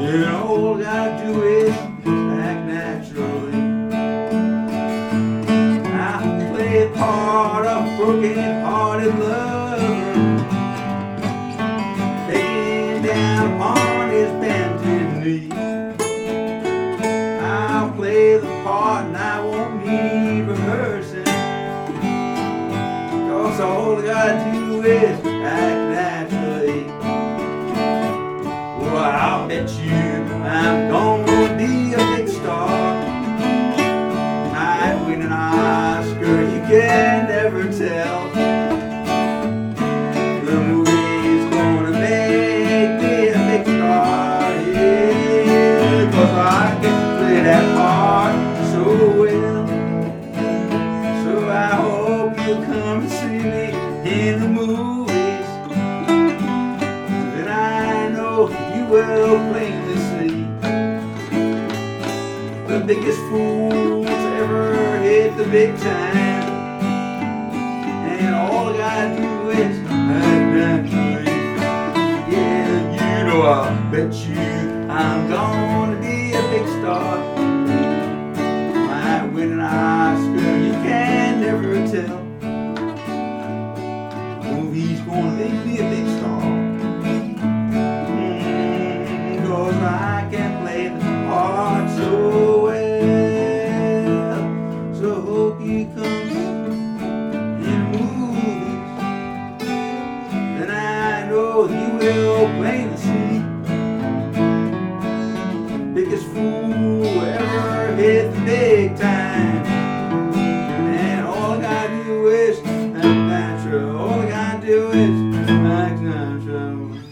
And all I gotta do is act naturally. I play the part of a broken-hearted lover, begging down upon his bended knee. I'll play the part and I won't need rehearsing, 'cause all I gotta do is act naturally. Well, I'll bet you I'm gonna be a big star. Might win an Oscar, you can never tell. The movie's gonna make me a big star, yeah, 'cause I can play that part so well. So I hope you'll come and see me in the movies. Then I know you will plainly see the biggest fools ever hit the big time. And all I gotta do is act naturally. Yeah, you know I'll bet you I'm gonna be a big star. Might win an Oscar, you can never tell. Movie's gonna make me a big star, 'cause I can play the part so well. So hope you come in movies, then I know you will plainly see biggest fool ever hit the big time. And all I gotta do is act natural. All I gotta do is act natural.